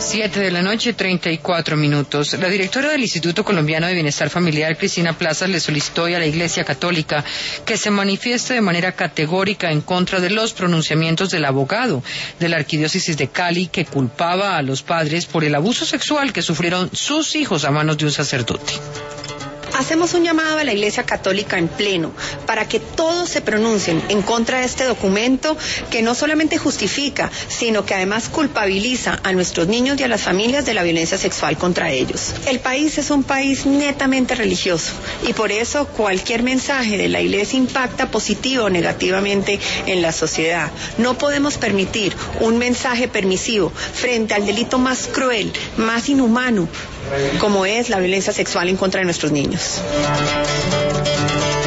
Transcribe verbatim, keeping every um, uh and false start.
Siete de la noche, treinta y cuatro minutos. La directora del Instituto Colombiano de Bienestar Familiar, Cristina Plazas, le solicitó hoy a la Iglesia Católica que se manifieste de manera categórica en contra de los pronunciamientos del abogado de la Arquidiócesis de Cali que culpaba a los padres por el abuso sexual que sufrieron sus hijos a manos de un sacerdote. Hacemos un llamado a la Iglesia Católica en pleno para que todos se pronuncien en contra de este documento que no solamente justifica, sino que además culpabiliza a nuestros niños y a las familias de la violencia sexual contra ellos. El país es un país netamente religioso y por eso cualquier mensaje de la Iglesia impacta positivo o negativamente en la sociedad. No podemos permitir un mensaje permisivo frente al delito más cruel, más inhumano, como es la violencia sexual en contra de nuestros niños.